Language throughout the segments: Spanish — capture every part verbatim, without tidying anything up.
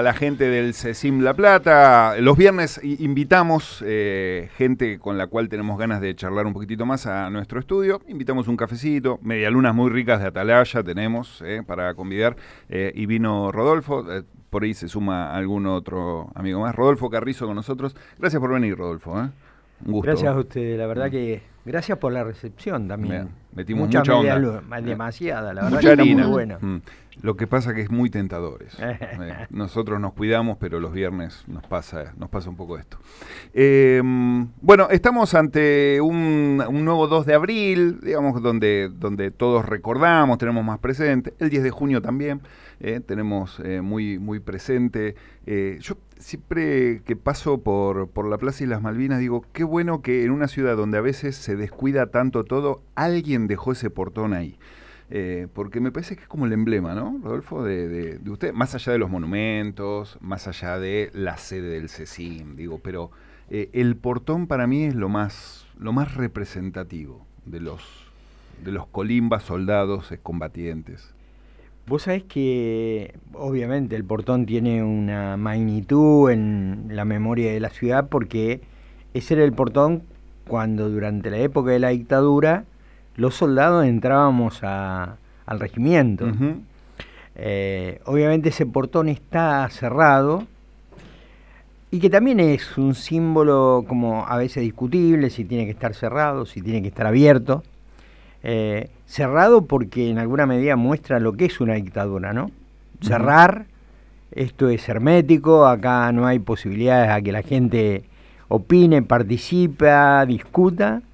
la gente del CECIM La Plata. Los viernes invitamos eh, gente con la cual tenemos ganas de charlar un poquitito más a nuestro estudio. Invitamos un cafecito, medialunas muy ricas de Atalaya tenemos eh, para convidar. Eh, y vino Rodolfo, eh, por ahí se suma algún otro amigo más. Rodolfo Carrizo con nosotros. Gracias por venir, Rodolfo. ¿eh? Un gusto. Gracias a usted, la verdad que... Gracias por la recepción también. Bien, metimos mucha, mucha onda. Luz, demasiada, la verdad mucha que harina. está muy buena. Mm. Lo que pasa que es muy tentadores. eh, nosotros nos cuidamos, pero los viernes nos pasa, nos pasa un poco esto. Eh, bueno, estamos ante un, un nuevo dos de abril, digamos, donde, donde todos recordamos, tenemos más presente. El diez de junio también eh, tenemos eh, muy, muy presente. Eh, yo siempre que paso por, por la Plaza y las Malvinas digo, qué bueno que en una ciudad donde a veces se descuida tanto todo, alguien dejó ese portón ahí. Eh, porque me parece que es como el emblema, ¿no, Rodolfo, de, de, de usted, más allá de los monumentos, más allá de la sede del CECIM, digo, pero eh, el portón para mí es lo más, lo más representativo de los, de los colimbas, soldados, excombatientes. Vos sabés que obviamente el portón tiene una magnitud en la memoria de la ciudad porque ese era el portón cuando durante la época de la dictadura los soldados entrábamos a, al regimiento. Uh-huh. Eh, obviamente ese portón está cerrado y que también es un símbolo como a veces discutible si tiene que estar cerrado, si tiene que estar abierto. Eh, cerrado porque en alguna medida muestra lo que es una dictadura, ¿no? Uh-huh. Cerrar, esto es hermético, acá no hay posibilidades a que la gente opine, participe, discuta.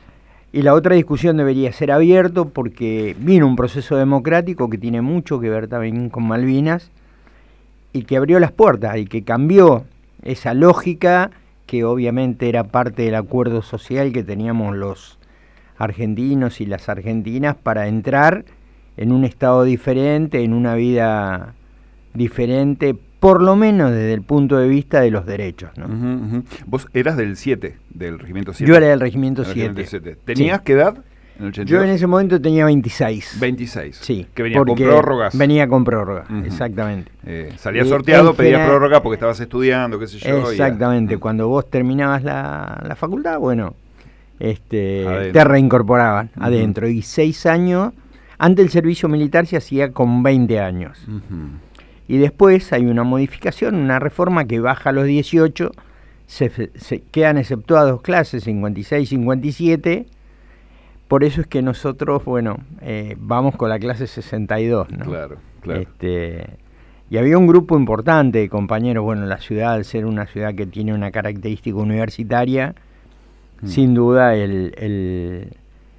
Y la otra discusión debería ser abierto porque vino un proceso democrático que tiene mucho que ver también con Malvinas y que abrió las puertas y que cambió esa lógica que obviamente era parte del acuerdo social que teníamos los argentinos y las argentinas para entrar en un estado diferente, en una vida diferente, por lo menos desde el punto de vista de los derechos, ¿no? Uh-huh, uh-huh. Vos eras del siete, del regimiento siete. Yo era del regimiento siete. ¿Tenías sí. qué edad? En el ochenta y dos? Yo en ese momento tenía veintiséis. veintiséis. Sí. Que venía con prórrogas. Venía con prórroga, uh-huh. exactamente. Eh, salía sorteado, pedía general, prórroga porque estabas estudiando, qué sé yo. Exactamente. Ya. Cuando vos terminabas la, la facultad, bueno, este, te reincorporaban uh-huh. adentro. Y seis años, antes el servicio militar se hacía con veinte años. Uh-huh. Y después hay una modificación, una reforma que baja a los dieciocho, se, se quedan exceptuadas dos clases, cincuenta y seis, cincuenta y siete, por eso es que nosotros, bueno, eh, vamos con la clase sesenta y dos, ¿no? Claro, claro. Este, y había un grupo importante de compañeros, bueno, la ciudad, al ser una ciudad que tiene una característica universitaria, mm. sin duda el... el,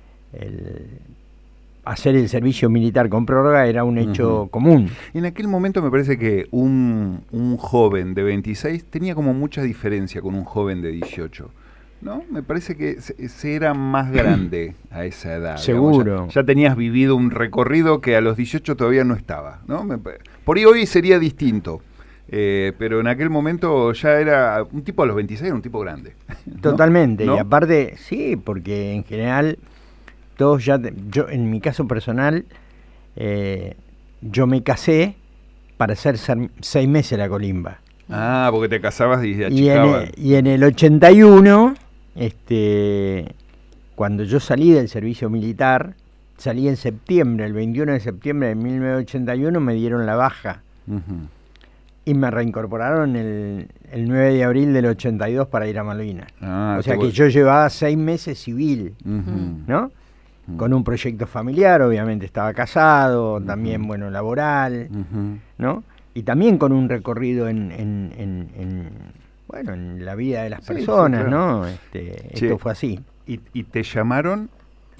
el hacer el servicio militar con prórroga era un hecho uh-huh. común. En aquel momento me parece que un, un joven de veintiséis tenía como mucha diferencia con un joven de dieciocho, ¿no? Me parece que se, se era más grande a esa edad. Seguro. Ya, ya tenías vivido un recorrido que a los dieciocho todavía no estaba, ¿no? Me, por ahí hoy sería distinto. Eh, pero en aquel momento ya era un tipo a los veintiséis, era un tipo grande, ¿no? Totalmente, ¿no? Y aparte, sí, porque en general... Todos ya, yo en mi caso personal, eh, yo me casé para hacer seis meses la colimba. Ah, porque te casabas y te achicabas. Y, y en el ochenta y uno, este, cuando yo salí del servicio militar, salí en septiembre, el veintiuno de septiembre de mil novecientos ochenta y uno me dieron la baja. Uh-huh. Y me reincorporaron el, el nueve de abril del ochenta y dos para ir a Malvinas. Ah, o sea que voy... yo llevaba seis meses civil, uh-huh. ¿no? Con un proyecto familiar, obviamente estaba casado, uh-huh. también, bueno, laboral, uh-huh. ¿no? Y también con un recorrido en, en, en, en bueno, en la vida de las sí, personas, sí, claro. ¿no? Este, sí. Esto fue así. Y, y te llamaron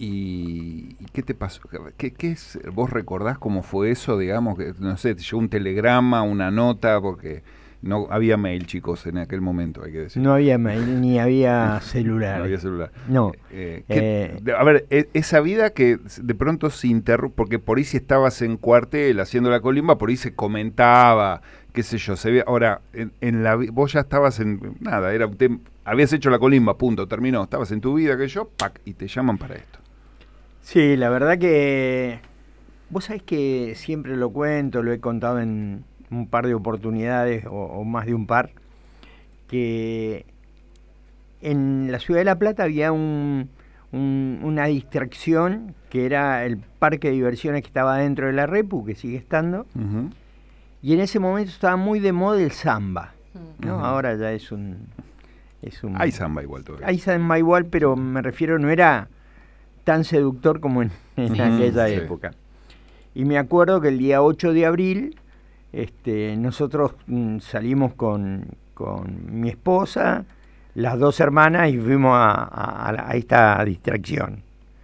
y, y ¿qué te pasó? ¿Qué, qué es? ¿Vos recordás cómo fue eso, digamos? Que, no sé, te llegó un telegrama, una nota, porque... No había mail, chicos, en aquel momento, hay que decir. No había mail, ni había celular. No había celular. No. Eh, eh, a ver, esa vida que de pronto se interrumpe, porque por ahí si estabas en cuartel haciendo la colimba, por ahí se comentaba, qué sé yo, se veía. Ahora, en, en la vos ya estabas en, nada, era te, habías hecho la colimba, punto, terminó, estabas en tu vida, que yo, pac, y te llaman para esto. Sí, la verdad que, vos sabés que siempre lo cuento, lo he contado en... un par de oportunidades, o, o más de un par, que en la ciudad de La Plata había un, un, una distracción que era el parque de diversiones que estaba dentro de la Repu, que sigue estando, uh-huh. y en ese momento estaba muy de moda el samba, ¿no? Uh-huh. Ahora ya es un, es un... Hay samba igual todavía. Hay samba igual, pero me refiero, no era tan seductor como en, en uh-huh, aquella sí. época. Y me acuerdo que el día ocho de abril este, nosotros mm, salimos con, con mi esposa, las dos hermanas, y fuimos a, a, a esta distracción.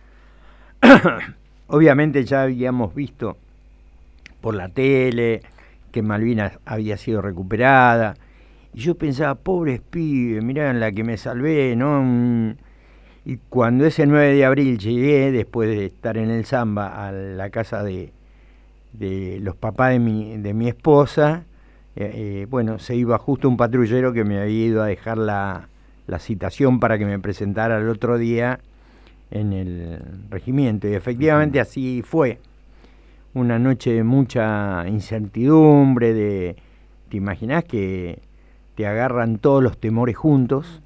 Obviamente ya habíamos visto por la tele que Malvinas había sido recuperada, y yo pensaba, pobres pibes, mirá en la que me salvé, ¿no? Y cuando ese nueve de abril llegué, después de estar en el samba, a la casa de, de los papás de mi, de mi esposa, eh, eh, bueno, se iba justo un patrullero que me había ido a dejar la, la citación para que me presentara el otro día en el regimiento, y efectivamente así fue. Una noche de mucha incertidumbre, de te imaginás que te agarran todos los temores juntos,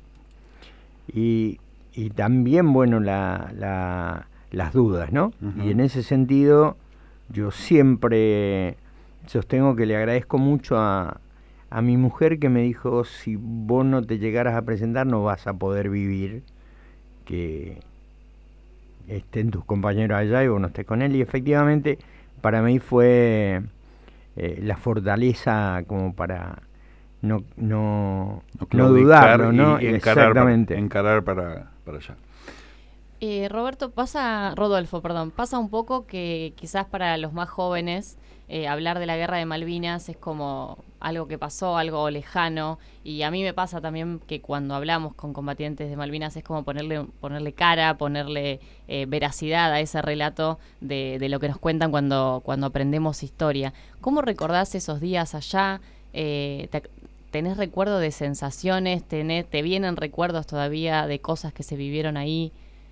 y, y también, bueno, la, la, las dudas, ¿no? Uh-huh. Y en ese sentido, yo siempre sostengo que le agradezco mucho a, a mi mujer, que me dijo, si vos no te llegaras a presentar, no vas a poder vivir que estén tus compañeros allá y vos no estés con él. Y efectivamente, para mí fue eh, la fortaleza como para no no, no, no dudarlo, ¿no? Y encarar, Exactamente. Para, encarar para, para allá. Eh, Roberto, pasa, Rodolfo, perdón, pasa un poco que quizás para los más jóvenes eh, hablar de la guerra de Malvinas es como algo que pasó, algo lejano, y a mí me pasa también que cuando hablamos con combatientes de Malvinas es como ponerle ponerle cara, ponerle eh, veracidad a ese relato de, de lo que nos cuentan cuando, cuando aprendemos historia. ¿Cómo recordás esos días allá? Eh, te, ¿Tenés recuerdo de sensaciones? Tenés, ¿Te vienen recuerdos todavía de cosas que se vivieron ahí?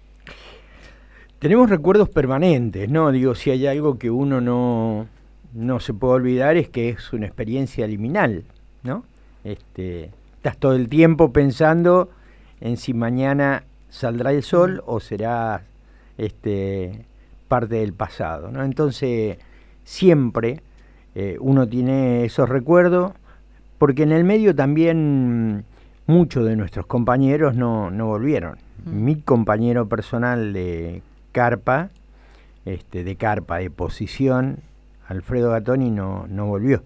Tenemos recuerdos permanentes, ¿no? Digo, si hay algo que uno no, no se puede olvidar es que es una experiencia liminal, ¿no? Este, estás todo el tiempo pensando en si mañana saldrá el sol o será este, parte del pasado, ¿no? Entonces, siempre eh, uno tiene esos recuerdos, porque en el medio también muchos de nuestros compañeros no, no volvieron. Mm. Mi compañero personal de carpa, este, de carpa, de posición, Alfredo Gattoni, no, no volvió.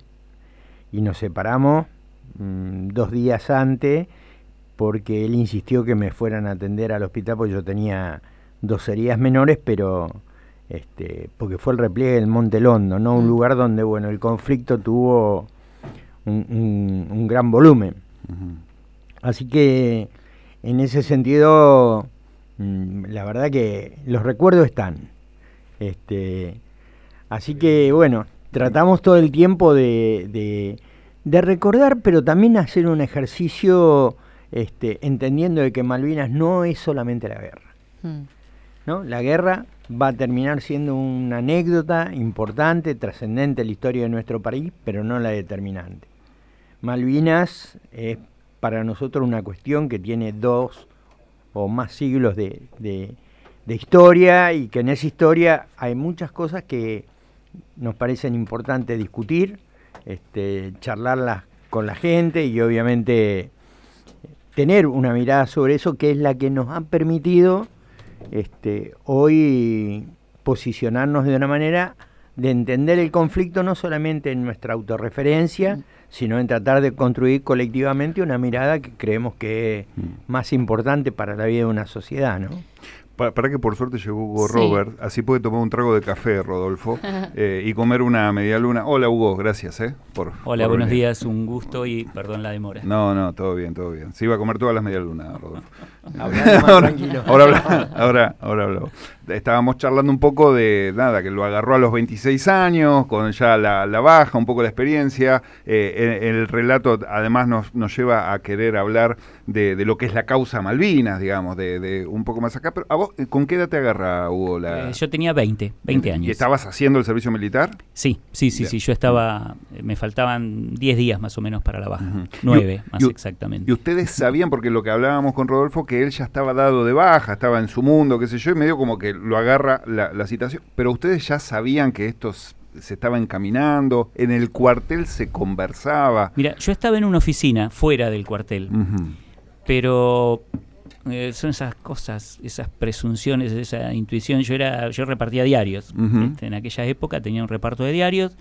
Y nos separamos mmm, dos días antes, porque él insistió que me fueran a atender al hospital, porque yo tenía dos heridas menores, pero este, porque fue el repliegue del Monte Londo, ¿no? Un lugar donde, bueno, el conflicto tuvo un, un, un gran volumen. Uh-huh. Así que, en ese sentido, mmm, la verdad que los recuerdos están. Este, así que, bueno, tratamos todo el tiempo de, de, de recordar, pero también hacer un ejercicio este, entendiendo de que Malvinas no es solamente la guerra, mm. ¿no? La guerra va a terminar siendo una anécdota importante, trascendente en la historia de nuestro país, pero no la determinante. Malvinas es para nosotros una cuestión que tiene dos o más siglos de, de, de historia, y que en esa historia hay muchas cosas que nos parecen importantes discutir, este, charlarlas con la gente y obviamente tener una mirada sobre eso, que es la que nos ha permitido este, hoy posicionarnos de una manera de entender el conflicto no solamente en nuestra autorreferencia, mm. sino en tratar de construir colectivamente una mirada que creemos que es mm. más importante para la vida de una sociedad, ¿no? Para, para que por suerte llegó Hugo sí. Robert, así puede tomar un trago de café, Rodolfo, eh, y comer una medialuna. Hola, Hugo, gracias, ¿eh? Por, Hola, por buenos venir. días, un gusto y perdón la demora. No, no, todo bien, todo bien. Se iba a comer todas las medialunas, Rodolfo. ahora, tranquilo. Ahora, ahora, ahora, ahora habló. Estábamos charlando un poco de, nada, que lo agarró a los veintiséis años, con ya la, la baja, un poco la experiencia. Eh, el, el relato además nos, nos lleva a querer hablar de, de lo que es la causa Malvinas, digamos, de, de un poco más acá. Pero a vos, ¿Vos con qué edad te agarra, Hugo? La... Eh, yo tenía veinte, veinte años. ¿Y estabas haciendo el servicio militar? Sí, sí, sí, Bien. sí. Yo estaba, me faltaban diez días más o menos para la baja. Uh-huh. nueve, y, más y, exactamente. Y ustedes sabían, porque lo que hablábamos con Rodolfo, que él ya estaba dado de baja, estaba en su mundo, qué sé yo, y medio como que lo agarra la, la situación. Pero ustedes ya sabían que estos... se estaba encaminando, en el cuartel se conversaba. Mira, yo estaba en una oficina fuera del cuartel, uh-huh. pero eh, son esas cosas, esas presunciones, esa intuición. Yo era, yo repartía diarios. Uh-huh. Este, en aquella época tenía un reparto de diarios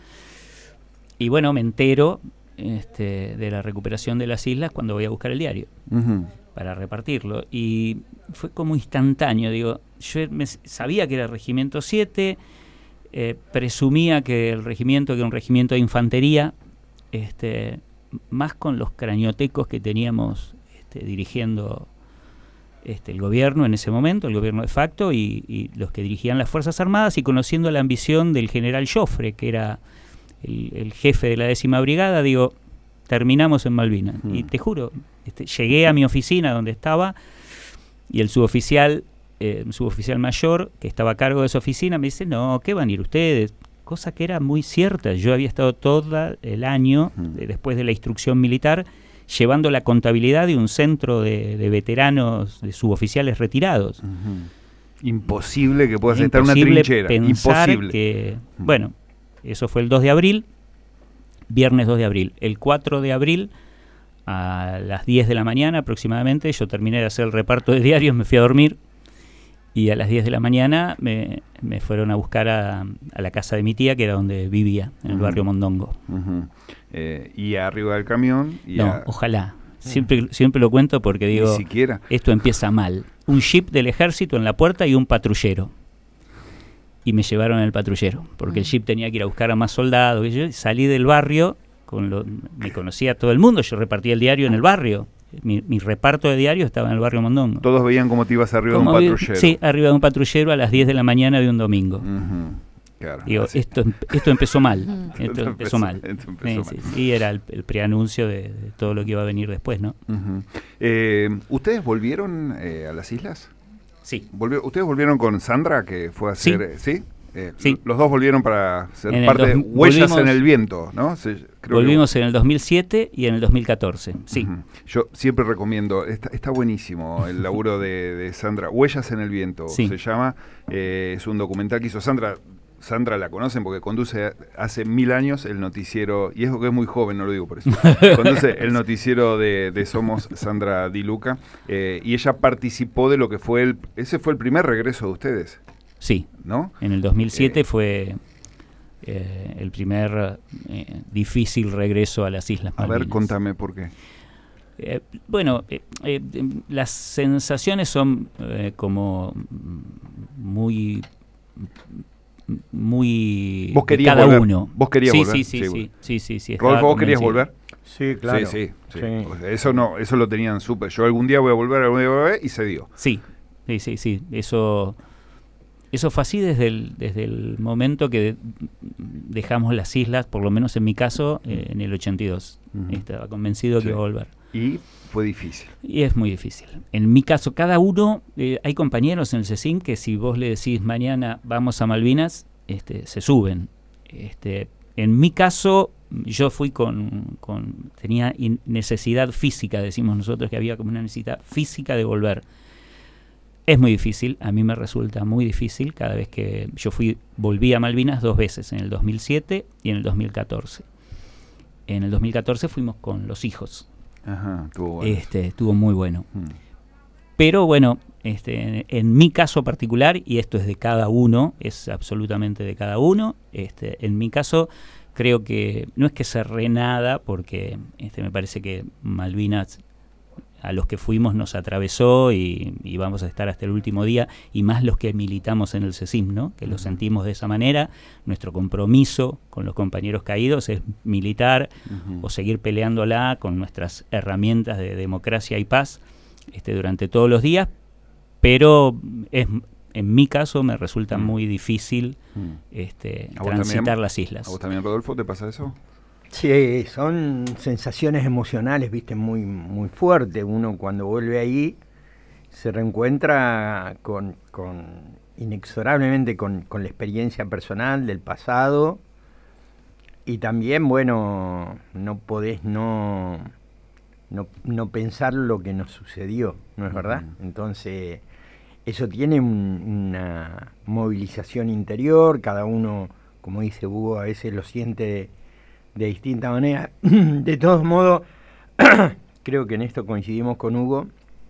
y bueno, me entero este, de la recuperación de las islas cuando voy a buscar el diario uh-huh. para repartirlo. Y fue como instantáneo, digo, yo me, sabía que era Regimiento siete. Eh, presumía que el regimiento, que era un regimiento de infantería, este, más con los craniotecos que teníamos este, dirigiendo este, el gobierno en ese momento, el gobierno de facto, y, y los que dirigían las Fuerzas Armadas, y conociendo la ambición del general Joffre, que era el, el jefe de la décima brigada, digo, terminamos en Malvinas. Mm. Y te juro, este, llegué a mi oficina donde estaba, y el suboficial Eh, un suboficial mayor que estaba a cargo de esa oficina me dice, no, ¿qué van a ir ustedes? Cosa que era muy cierta. Yo había estado todo el año, uh-huh. eh, después de la instrucción militar, llevando la contabilidad de un centro de, de veteranos, de suboficiales retirados. Uh-huh. Imposible que puedas estar en una trinchera. Pensar Imposible. Que, uh-huh. Bueno, eso fue el dos de abril, viernes dos de abril. El cuatro de abril, a las diez de la mañana aproximadamente, yo terminé de hacer el reparto de diarios, me fui a dormir. Y a las diez de la mañana me, me fueron a buscar a, a la casa de mi tía, que era donde vivía, en el uh-huh. barrio Mondongo. Uh-huh. Eh, y arriba del camión... Y no, a... ojalá. Siempre, siempre lo cuento porque digo, Ni siquiera. Esto empieza mal. Un jeep del ejército en la puerta y un patrullero. Y me llevaron en el patrullero, porque uh-huh. el jeep tenía que ir a buscar a más soldados. Y yo salí del barrio, con lo, me conocía todo el mundo, yo repartía el diario en el barrio. Mi, mi reparto de diarios estaba en el barrio Mondongo. Todos veían cómo te ibas arriba como de un patrullero. Vi, sí, arriba de un patrullero a las diez de la mañana de un domingo. Uh-huh. Claro, Digo, esto, esto empezó mal. esto, esto empezó, empezó mal. Esto empezó sí, mal. Sí, sí, era el, el preanuncio de, de todo lo que iba a venir después, ¿no? Uh-huh. eh, ¿Ustedes volvieron eh, a las islas? Sí. ¿Volvió, ¿Ustedes volvieron con Sandra, que fue a hacer... Sí. ¿Sí? Eh, sí. Los dos volvieron para ser en parte dos, de Huellas volvimos, en el Viento, ¿no? Se, creo volvimos que... en el dos mil siete y en el dos mil catorce, sí. Uh-huh. Yo siempre recomiendo, está, está buenísimo el laburo de, de Sandra. Huellas en el Viento sí. se llama, eh, es un documental que hizo Sandra. Sandra la conocen porque conduce hace mil años el noticiero, y es que es muy joven, no lo digo por eso, conduce el noticiero de, de Somos Sandra Di Luca, eh, y ella participó de lo que fue el, ese fue el primer regreso de ustedes. Sí, ¿no? En el dos mil siete eh, fue eh, el primer eh, difícil regreso a las Islas Malvinas. A ver, contame por qué. Eh, bueno, eh, eh, las sensaciones son eh, como muy... muy ¿Vos querías cada volver? uno. ¿Vos querías sí, volver? Sí, sí, sí, sí, sí, sí, sí, Rodolfo, ¿vos querías volver? Sí, claro. Sí, sí, sí. sí. O sea, eso no, eso lo tenían súper. Yo algún día voy a volver, algún día voy a volver, y se dio. Sí, sí, sí, sí. Eso, eso fue así desde el, desde el momento que de, dejamos las islas, por lo menos en mi caso, eh, en el ochenta y dos. Uh-huh. Estaba convencido sí. que iba a volver. Y fue difícil. Y es muy difícil. En mi caso, cada uno, eh, hay compañeros en el CECIN que si vos le decís mañana vamos a Malvinas, este, se suben. Este, en mi caso, yo fui con, con tenía in- necesidad física, decimos nosotros que había como una necesidad física de volver. Es muy difícil, a mí me resulta muy difícil cada vez que yo fui, volví a Malvinas dos veces, en el dos mil siete y en el dos mil catorce. En el dos mil catorce fuimos con los hijos. Ajá, estuvo bueno. Este, estuvo muy bueno. Hmm. Pero bueno, este, en, en mi caso particular, y esto es de cada uno, es absolutamente de cada uno, este, en mi caso creo que no es que cerré nada, porque este, me parece que Malvinas a los que fuimos nos atravesó y, y vamos a estar hasta el último día, y más los que militamos en el CECIM, ¿no? Que lo sentimos de esa manera. Nuestro compromiso con los compañeros caídos es militar uh-huh. o seguir peleándola con nuestras herramientas de democracia y paz este, durante todos los días, pero es, en mi caso me resulta uh-huh. muy difícil uh-huh. este, transitar también, las islas. ¿A vos también, Rodolfo, te pasa eso? Sí, son sensaciones emocionales, viste, muy muy fuertes. Uno cuando vuelve ahí se reencuentra con, con inexorablemente con, con la experiencia personal del pasado, y también, bueno, no podés no, no, no pensar lo que nos sucedió, ¿no es verdad? Uh-huh. Entonces, eso tiene un, una movilización interior, cada uno, como dice Hugo, a veces lo siente de, de distinta manera. De todos modos, creo que en esto coincidimos con Hugo.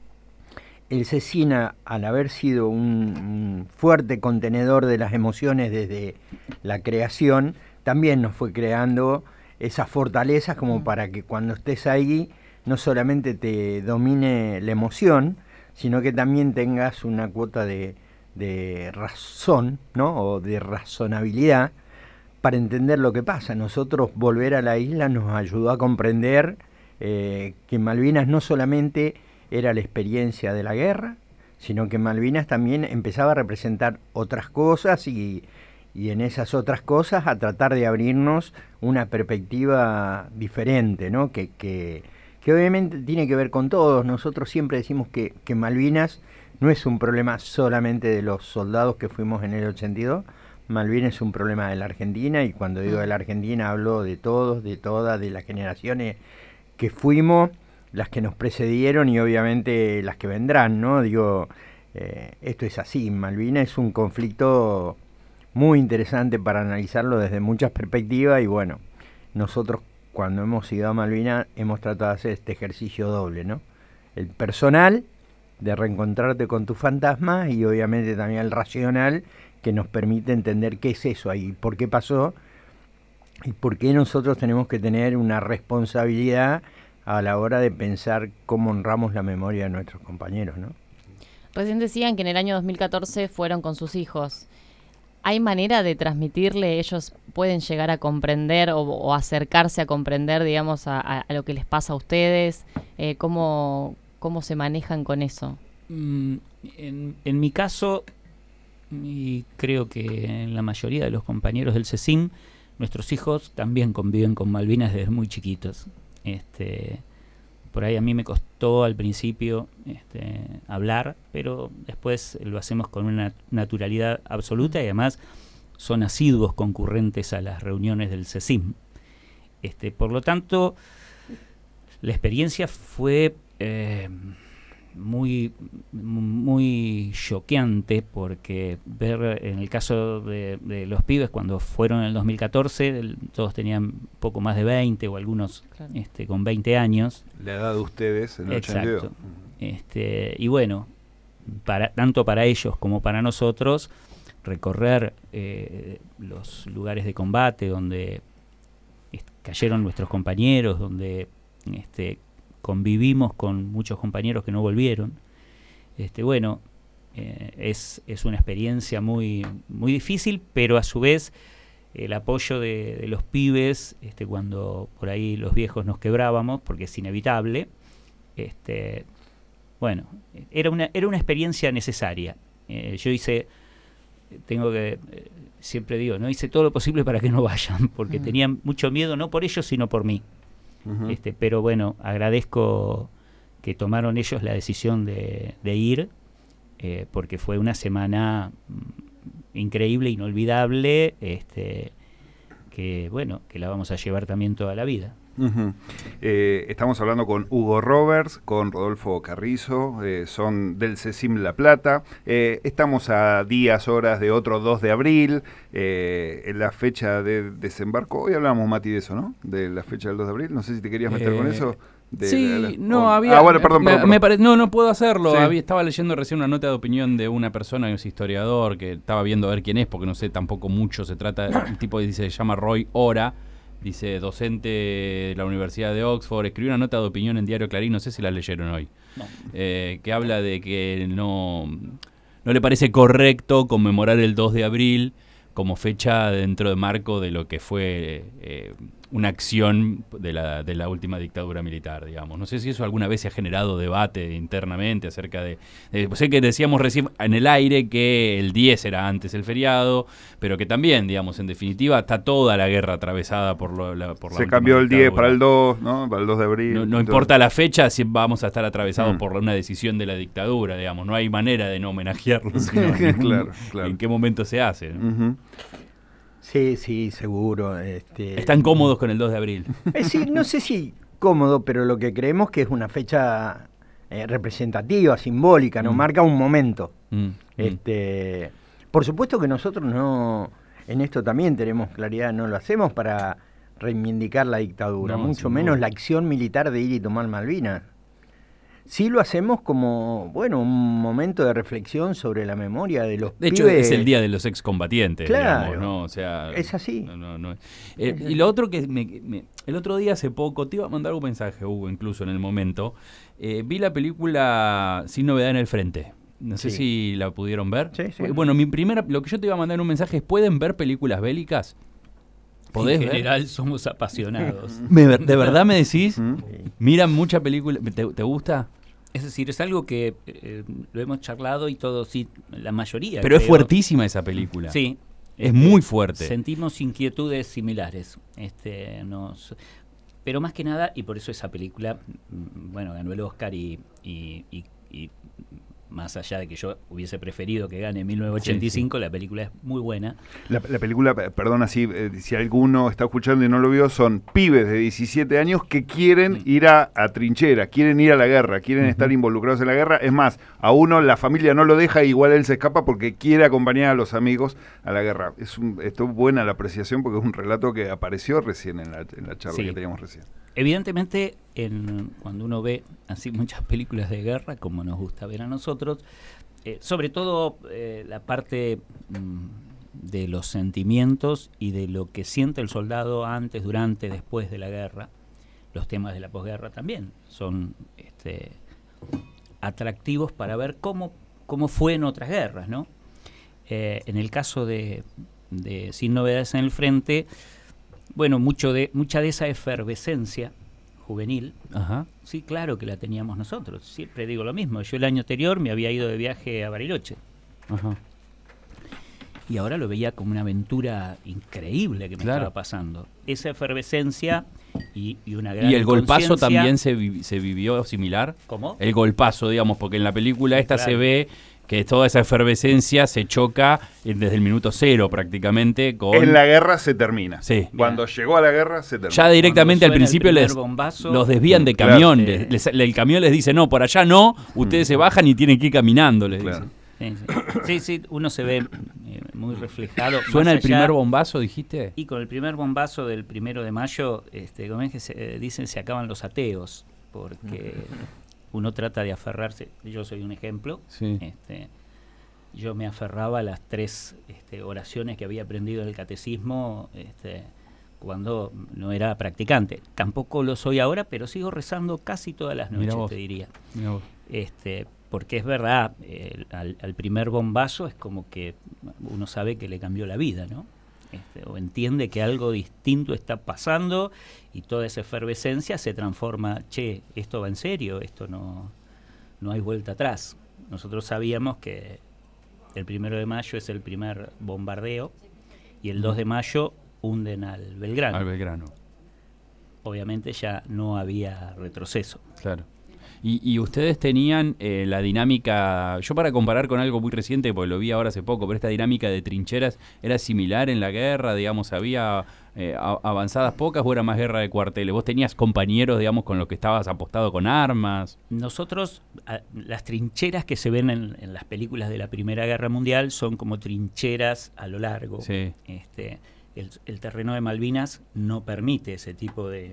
El Cecina, al haber sido un, un fuerte contenedor de las emociones desde la creación, también nos fue creando esas fortalezas como para que cuando estés ahí no solamente te domine la emoción, sino que también tengas una cuota de, de razón, ¿no? O de razonabilidad para entender lo que pasa. Nosotros volver a la isla nos ayudó a comprender eh, que Malvinas no solamente era la experiencia de la guerra, sino que Malvinas también empezaba a representar otras cosas y, y en esas otras cosas a tratar de abrirnos una perspectiva diferente, ¿no? Que, que, que obviamente tiene que ver con todos. Nosotros siempre decimos que, que Malvinas no es un problema solamente de los soldados que fuimos en el ochenta y dos, Malvinas es un problema de la Argentina, y cuando digo de la Argentina hablo de todos, de todas, de las generaciones que fuimos, las que nos precedieron y obviamente las que vendrán, ¿no? Digo, eh, esto es así, Malvinas es un conflicto muy interesante para analizarlo desde muchas perspectivas, y bueno, nosotros cuando hemos ido a Malvinas hemos tratado de hacer este ejercicio doble, ¿no? El personal, de reencontrarte con tus fantasmas, y obviamente también el racional, que nos permite entender qué es eso ahí, por qué pasó, y por qué nosotros tenemos que tener una responsabilidad a la hora de pensar cómo honramos la memoria de nuestros compañeros, ¿no? Recién decían que en el año dos mil catorce fueron con sus hijos. ¿Hay manera de transmitirle, ellos pueden llegar a comprender o, o acercarse a comprender, digamos, a, a lo que les pasa a ustedes? Eh, ¿cómo, ¿Cómo se manejan con eso? Mm, en, en mi caso, y creo que en la mayoría de los compañeros del CECIM, nuestros hijos también conviven con Malvinas desde muy chiquitos. Este, por ahí a mí me costó al principio este, hablar, pero después lo hacemos con una naturalidad absoluta, y además son asiduos concurrentes a las reuniones del CECIM. Este, por lo tanto, la experiencia fue eh, muy muy choqueante, porque ver en el caso de, de los pibes cuando fueron en el dos mil catorce, el, todos tenían poco más de veinte o algunos claro. este, con veinte años. La edad de ustedes en el ochenta y dos. Exacto. Este, y bueno, para, tanto para ellos como para nosotros, recorrer eh, los lugares de combate donde est- cayeron nuestros compañeros, donde este, convivimos con muchos compañeros que no volvieron. Este, bueno, eh, es, es una experiencia muy, muy difícil, pero a su vez el apoyo de, de los pibes, este, cuando por ahí los viejos nos quebrábamos, porque es inevitable, este, bueno, era una, era una experiencia necesaria. Eh, yo hice, tengo que, eh, siempre digo, no hice todo lo posible para que no vayan, porque mm. tenían mucho miedo, no por ellos, sino por mí. Uh-huh. Este, pero bueno, agradezco que tomaron ellos la decisión de, de ir, eh, porque fue una semana mm, increíble, inolvidable, este, que bueno, que la vamos a llevar también toda la vida. Uh-huh. Eh, estamos hablando con Hugo Roberts, con Rodolfo Carrizo, eh, son del CECIM La Plata. Eh, estamos a días, horas de otro dos de abril, eh, en la fecha de desembarco. Hoy hablamos, Mati, de eso, ¿no? De la fecha del dos de abril. No sé si te querías meter eh, con eso. De, sí, de la, no, con, había... Ah, bueno, perdón, me, perdón, me perdón. pare, no, no puedo hacerlo. Sí. Había, estaba leyendo recién una nota de opinión de una persona que es historiador, que estaba viendo a ver quién es, porque no sé tampoco mucho. Se trata, un tipo que dice, se llama Roy Ora, dice, docente de la Universidad de Oxford, escribió una nota de opinión en Diario Clarín, no sé si la leyeron hoy, no. eh, que habla de que no, no le parece correcto conmemorar el dos de abril como fecha dentro de marco de lo que fue eh, una acción de la, de la última dictadura militar, digamos. No sé si eso alguna vez se ha generado debate internamente acerca de... de sé que decíamos recién en el aire que el diez era antes el feriado, pero que también, digamos, en definitiva, está toda la guerra atravesada por, lo, la, por la Se cambió el diez para el dos, ¿no? Para el dos de abril. No, no importa la fecha, si vamos a estar atravesados mm. por una decisión de la dictadura, digamos. No hay manera de no homenajearlos, sino claro, claro. en qué momento se hace, ¿no? Uh-huh. Sí, sí, seguro. Este, ¿Están cómodos con el dos de abril? Eh, sí, no sé si cómodo, pero lo que creemos que es una fecha eh, representativa, simbólica, nos mm. marca un momento. Mm. Este, por supuesto que nosotros no, en esto también tenemos claridad, no lo hacemos para reivindicar la dictadura, no, mucho menos no. la acción militar de ir y tomar Malvinas. Sí lo hacemos como, bueno, un momento de reflexión sobre la memoria de los De hecho, pibes. Es el día de los excombatientes, claro, digamos, ¿no? O sea, es así. No, no, no. Eh, es y así. Lo otro que me, me, el otro día hace poco, te iba a mandar un mensaje, Hugo, incluso en el momento, eh, vi la película Sin Novedad en el Frente. No sé sí. si la pudieron ver. Sí, sí. Bueno, mi primera, lo que yo te iba a mandar en un mensaje es, ¿pueden ver películas bélicas? ¿Podés en general ver? Somos apasionados. ¿Me, ¿De verdad me decís? Sí. ¿Miran mucha película? ¿Te, te gusta? Es decir, es algo que eh, lo hemos charlado y todo, sí, la mayoría. Pero creo. Es fuertísima esa película. Sí. Es este, muy fuerte. Sentimos inquietudes similares. Este, nos, pero más que nada, y por eso esa película, bueno, ganó el Oscar y, y, y, y más allá de que yo hubiese preferido que gane en mil novecientos ochenta y cinco, sí, sí. La película es muy buena. La, la película, perdón, así, eh, si alguno está escuchando y no lo vio, son pibes de diecisiete años que quieren mm. ir a, a trinchera, quieren ir a la guerra, quieren uh-huh. estar involucrados en la guerra. Es más, a uno la familia no lo deja, igual él se escapa porque quiere acompañar a los amigos a la guerra. Es un, esto es buena la apreciación porque es un relato que apareció recién en la, en la charla sí. que teníamos recién. Evidentemente, en, cuando uno ve así muchas películas de guerra, como nos gusta ver a nosotros, eh, sobre todo eh, la parte mm, de los sentimientos y de lo que siente el soldado antes, durante, después de la guerra, los temas de la posguerra también son este, atractivos para ver cómo, cómo fue en otras guerras, ¿no? Eh, en el caso de, de Sin Novedades en el Frente, bueno, mucho de, mucha de esa efervescencia juvenil, ajá. sí, claro que la teníamos nosotros. Siempre digo lo mismo. Yo el año anterior me había ido de viaje a Bariloche. Ajá. Y ahora lo veía como una aventura increíble que me claro. estaba pasando. Esa efervescencia y, y una gran ¿Y el golpazo también se, vi, se vivió similar? ¿Cómo? El golpazo, digamos, porque en la película sí, esta claro. se ve que toda esa efervescencia se choca desde el minuto cero prácticamente con... En la guerra se termina. Sí. Cuando Mira. llegó a la guerra se termina. Ya directamente al principio les bombazo, los desvían de claro. camión. Sí. Les, el camión les dice, no, por allá no, ustedes mm. se bajan y tienen que ir caminando, les claro. dicen. Sí, sí. sí, sí, uno se ve eh, muy reflejado. ¿Suena el primer bombazo, dijiste? Y con el primer bombazo del primero de mayo, este, como es que se, eh, dicen se acaban los ateos, porque... uno trata de aferrarse, yo soy un ejemplo, sí. este, yo me aferraba a las tres este, oraciones que había aprendido en el catecismo este, cuando no era practicante. Tampoco lo soy ahora, pero sigo rezando casi todas las noches, te diría. Este, porque es verdad, eh, al, al primer bombazo es como que uno sabe que le cambió la vida, ¿no? Este, o entiende que algo distinto está pasando y toda esa efervescencia se transforma, che, esto va en serio, esto no, no hay vuelta atrás. Nosotros sabíamos que el primero de mayo es el primer bombardeo y el dos de mayo hunden al Belgrano. Al Belgrano. Obviamente ya no había retroceso. Claro. Y, y ustedes tenían eh, la dinámica, yo para comparar con algo muy reciente, porque lo vi ahora hace poco, pero esta dinámica de trincheras era similar en la guerra, digamos, había eh, a, avanzadas pocas o era más guerra de cuarteles. ¿Vos tenías compañeros, digamos, con los que estabas apostado con armas? Nosotros, a, las trincheras que se ven en, en las películas de la Primera Guerra Mundial son como trincheras a lo largo. Sí. Este, el, el terreno de Malvinas no permite ese tipo de...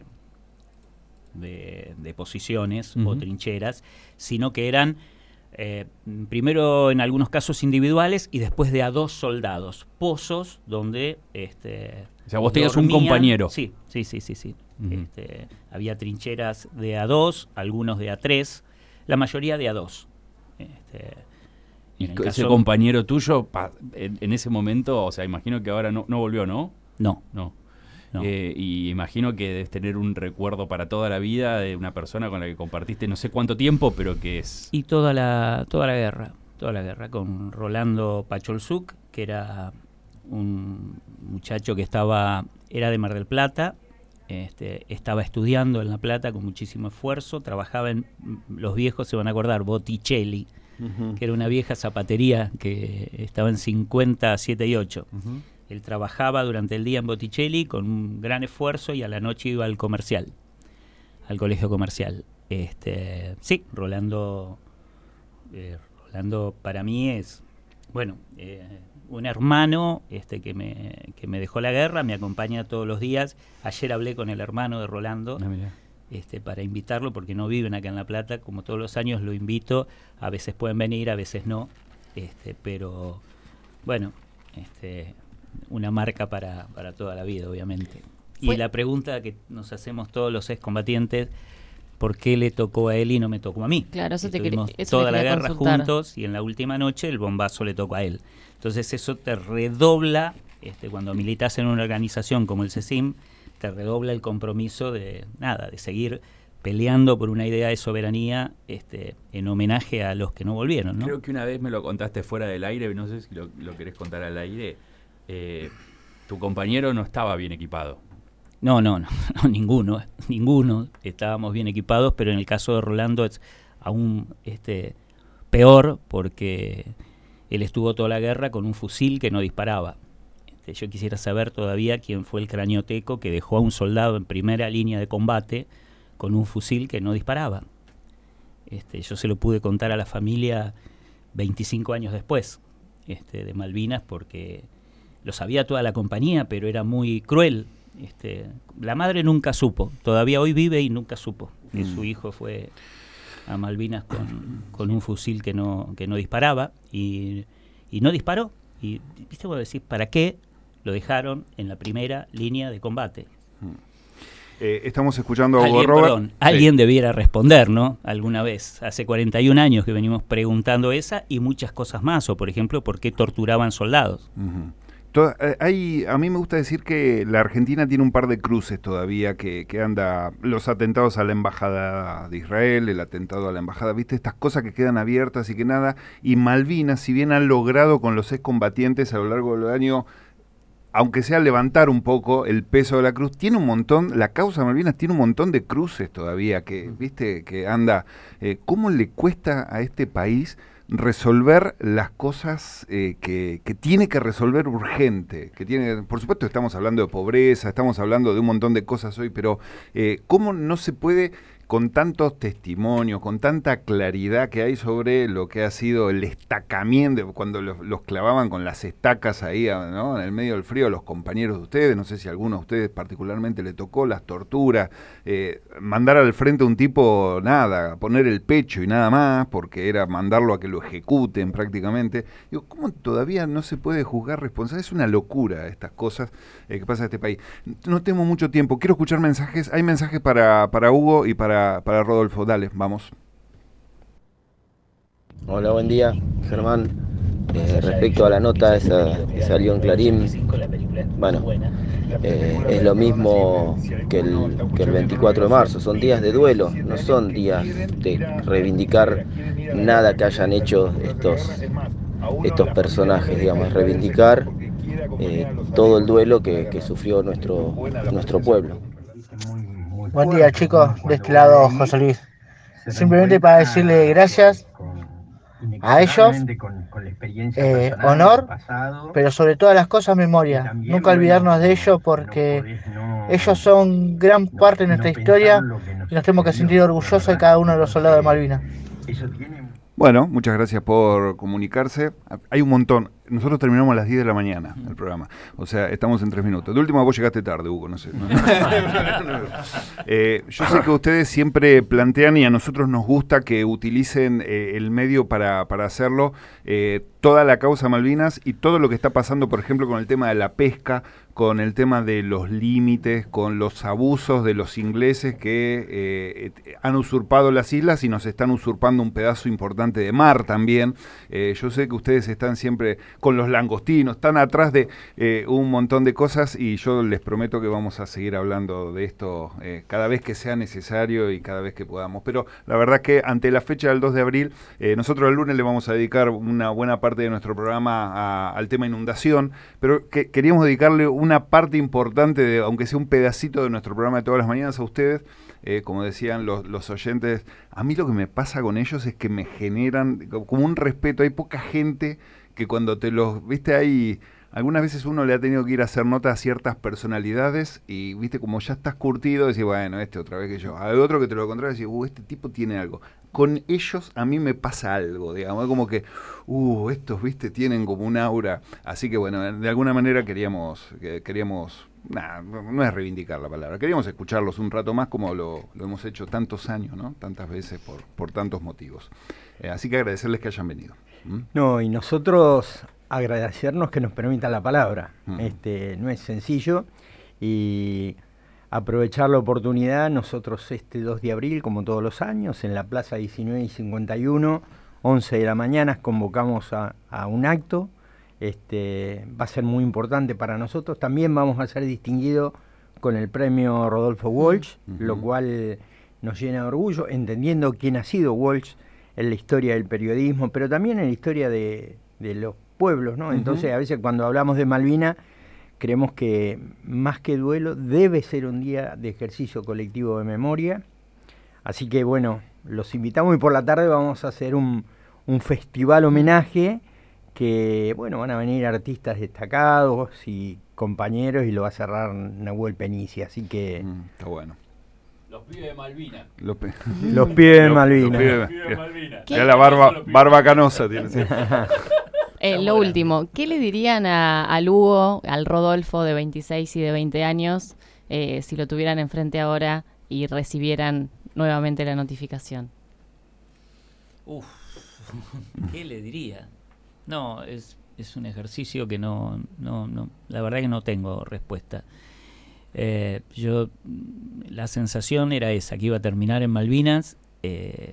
De, de posiciones uh-huh. o trincheras, sino que eran eh, primero en algunos casos individuales y después de a dos soldados, pozos donde este, o sea, vos tenías un compañero. Sí, sí, sí, sí, sí. Uh-huh. Este, había trincheras de a dos, algunos de a tres, la mayoría de a dos. Este, y ese caso, compañero tuyo, pa, en, en ese momento, o sea, imagino que ahora no, no volvió, ¿no? No, no. no. Eh, y imagino que debes tener un recuerdo para toda la vida de una persona con la que compartiste no sé cuánto tiempo, pero que es... Y toda la, toda la guerra, toda la guerra, con Rolando Pacholzuk, que era un muchacho que estaba, era de Mar del Plata, este, estaba estudiando en La Plata con muchísimo esfuerzo, trabajaba en, los viejos se van a acordar, Botticelli, uh-huh. que era una vieja zapatería que estaba en cincuenta, siete y ocho. Uh-huh. Él trabajaba durante el día en Botticelli con un gran esfuerzo y a la noche iba al comercial, al colegio comercial. Este, sí, Rolando, eh, Rolando para mí es, bueno, eh, un hermano este, que, me, que me dejó la guerra, me acompaña todos los días. Ayer hablé con el hermano de Rolando ah, este, para invitarlo, porque no viven acá en La Plata. Como todos los años lo invito, a veces pueden venir, a veces no, este, pero bueno, este, una marca para, para toda la vida, obviamente. Y Fue... la pregunta que nos hacemos todos los excombatientes, ¿por qué le tocó a él y no me tocó a mí? Claro, eso te Estuvimos quería, eso toda te la quería guerra consultar. juntos y en la última noche el bombazo le tocó a él. Entonces eso te redobla, este, cuando militas en una organización como el CECIM, te redobla el compromiso de nada, de seguir peleando por una idea de soberanía este, en homenaje a los que no volvieron, ¿no? Creo que una vez me lo contaste fuera del aire, no sé si lo, lo querés contar al aire. Eh, tu compañero no estaba bien equipado. No, no, no, no, ninguno, ninguno. Estábamos bien equipados, pero en el caso de Rolando es aún este, peor porque él estuvo toda la guerra con un fusil que no disparaba. Este, yo quisiera saber todavía quién fue el cranioteco que dejó a un soldado en primera línea de combate con un fusil que no disparaba. Este, yo se lo pude contar a la familia veinticinco años después este, de Malvinas, porque lo sabía toda la compañía, pero era muy cruel. Este, la madre nunca supo, todavía hoy vive y nunca supo que mm. su hijo fue a Malvinas con, con un fusil que no, que no disparaba y, y no disparó. Y viste, vos decís, ¿para qué lo dejaron en la primera línea de combate? Mm. Eh, estamos escuchando a Hugo alguien, Robert. Perdón, sí. Alguien debiera responder, ¿no? Alguna vez. Hace cuarenta y un años que venimos preguntando esa y muchas cosas más. O, por ejemplo, ¿por qué torturaban soldados? Uh-huh. Toda, eh, hay, a mí me gusta decir que la Argentina tiene un par de cruces todavía que, que anda, los atentados a la embajada de Israel, el atentado a la embajada, viste, estas cosas que quedan abiertas y que nada, y Malvinas, si bien han logrado con los excombatientes a lo largo del año, aunque sea levantar un poco el peso de la cruz, tiene un montón, la causa de Malvinas tiene un montón de cruces todavía, que viste, que anda, eh, ¿cómo le cuesta a este país resolver las cosas eh, que, que tiene que resolver urgente? Que tiene, por supuesto estamos hablando de pobreza, estamos hablando de un montón de cosas hoy, pero eh, ¿cómo no se puede, con tantos testimonios, con tanta claridad que hay sobre lo que ha sido el estacamiento, cuando los, los clavaban con las estacas ahí, ¿no?, en el medio del frío, los compañeros de ustedes, no sé si a alguno de ustedes particularmente le tocó, las torturas, eh, mandar al frente a un tipo, nada, poner el pecho y nada más, porque era mandarlo a que lo ejecuten prácticamente. Digo, ¿cómo todavía no se puede juzgar responsable? Es una locura estas cosas eh, que pasa en este país. No tengo mucho tiempo, quiero escuchar mensajes, hay mensajes para, para Hugo y para para Rodolfo, dale, vamos. Hola, buen día, Germán. Eh, respecto a la nota esa que salió en Clarín, bueno, eh, es lo mismo que el, que el veinticuatro de marzo, son días de duelo, no son días de reivindicar nada que hayan hecho estos, estos personajes, digamos, reivindicar eh, todo el duelo que, que sufrió nuestro, nuestro pueblo. Buen día, chicos, de este lado José Luis. Simplemente para decirle gracias a ellos, eh, honor, pero sobre todas las cosas memoria. Nunca olvidarnos de ellos, porque ellos son gran parte de nuestra historia y nos tenemos que sentir orgullosos de cada uno de los soldados de Malvinas. Bueno, muchas gracias por comunicarse. Hay un montón. Nosotros terminamos a las diez de la mañana el programa. O sea, estamos en tres minutos. De última, vos llegaste tarde, Hugo, no sé. No, no, no, no. Eh, yo sé que ustedes siempre plantean, y a nosotros nos gusta que utilicen eh, el medio para, para hacerlo, eh, toda la causa Malvinas y todo lo que está pasando, por ejemplo, con el tema de la pesca, con el tema de los límites, con los abusos de los ingleses que eh, han usurpado las islas y nos están usurpando un pedazo importante de mar también. Eh, yo sé que ustedes están siempre con los langostinos, están atrás de eh, un montón de cosas y yo les prometo que vamos a seguir hablando de esto eh, cada vez que sea necesario y cada vez que podamos. Pero la verdad que ante la fecha del dos de abril, eh, nosotros el lunes le vamos a dedicar una buena parte de nuestro programa a, al tema inundación, pero que, queríamos dedicarle una parte importante, de, aunque sea un pedacito de nuestro programa de todas las mañanas a ustedes. Eh, como decían los, los oyentes, a mí lo que me pasa con ellos es que me generan como un respeto. Hay poca gente que cuando te los, viste, hay, algunas veces uno le ha tenido que ir a hacer nota a ciertas personalidades y, viste, como ya estás curtido, decís, bueno, este otra vez que yo. Hay otro que te lo contrario, decís, uh, este tipo tiene algo. Con ellos a mí me pasa algo, digamos, es como que, uh, estos, viste, tienen como un aura. Así que, bueno, de alguna manera queríamos, queríamos... Nah, no es reivindicar la palabra. Queríamos escucharlos un rato más como lo, lo hemos hecho tantos años, ¿no? Tantas veces por, por tantos motivos. Eh, así que agradecerles que hayan venido. ¿Mm? No, y nosotros agradecernos que nos permitan la palabra. ¿Mm? Este, no es sencillo y aprovechar la oportunidad. Nosotros este dos de abril, como todos los años, en la Plaza diecinueve y cincuenta y uno, once de la mañana, convocamos a, a un acto. Este, va a ser muy importante para nosotros. También vamos a ser distinguidos con el premio Rodolfo Walsh, uh-huh. lo cual nos llena de orgullo, entendiendo quién ha sido Walsh en la historia del periodismo, pero también en la historia de, de los pueblos, ¿no? Uh-huh. Entonces, a veces cuando hablamos de Malvinas, creemos que más que duelo debe ser un día de ejercicio colectivo de memoria. Así que, bueno, los invitamos y por la tarde vamos a hacer un, un festival homenaje que, bueno, van a venir artistas destacados y compañeros y lo va a cerrar Nahuel Penici, así que... Mm, está bueno. Los pibes de Malvinas. Los, pe... los pibes de Malvinas. Los pibes de Malvinas. Ya la barba, barba canosa tiene. Eh, lo último, ¿qué le dirían a, al Hugo, al Rodolfo de veintiséis y de veinte años, eh, si lo tuvieran enfrente ahora y recibieran nuevamente la notificación? Uf, ¿qué le diría? No, es, es un ejercicio que no, no, no, la verdad que no tengo respuesta. Eh, yo, la sensación era esa, que iba a terminar en Malvinas, eh,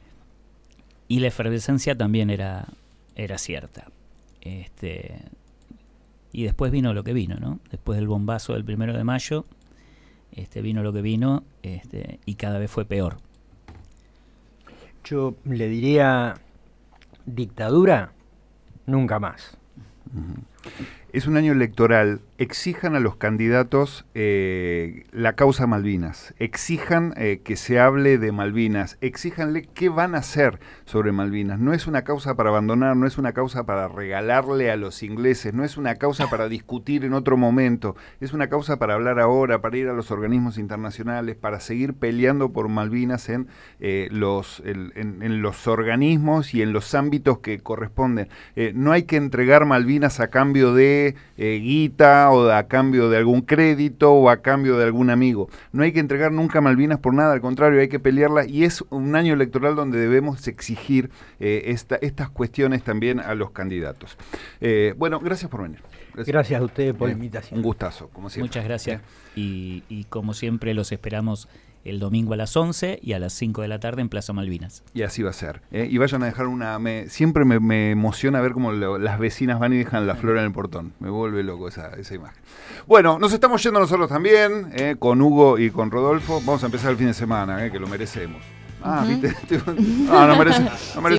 y la efervescencia también era, era cierta. Este, y después vino lo que vino, ¿no? Después del bombazo del primero de mayo, este, vino lo que vino, este, y cada vez fue peor. Yo le diría, dictadura, nunca más. Uh-huh. Es un año electoral. Exijan a los candidatos eh, la causa Malvinas. Exijan eh, que se hable de Malvinas. Exíjanle qué van a hacer sobre Malvinas. No es una causa para abandonar, no es una causa para regalarle a los ingleses, no es una causa para discutir en otro momento. Es una causa para hablar ahora, para ir a los organismos internacionales, para seguir peleando por Malvinas en, eh, los, el, en, en los organismos y en los ámbitos que corresponden. Eh, no hay que entregar Malvinas a cambio de eh, guita o a cambio de algún crédito o a cambio de algún amigo. No hay que entregar nunca Malvinas por nada, al contrario, hay que pelearla y es un año electoral donde debemos exigir eh, esta, estas cuestiones también a los candidatos. Eh, bueno, gracias por venir. Gracias, gracias a ustedes por la invitación. Un gustazo, como siempre. Muchas gracias. Y, y como siempre los esperamos el domingo a las once y a las cinco de la tarde en Plaza Malvinas. Y así va a ser. ¿eh? Y vayan a dejar una... Me, siempre me, me emociona ver cómo lo, las vecinas van y dejan la flor en el portón. Me vuelve loco esa, esa imagen. Bueno, nos estamos yendo nosotros también, ¿eh? con Hugo y con Rodolfo. Vamos a empezar el fin de semana, ¿eh? que lo merecemos. Ah, uh-huh. ¿viste? Ah, no merece... No merece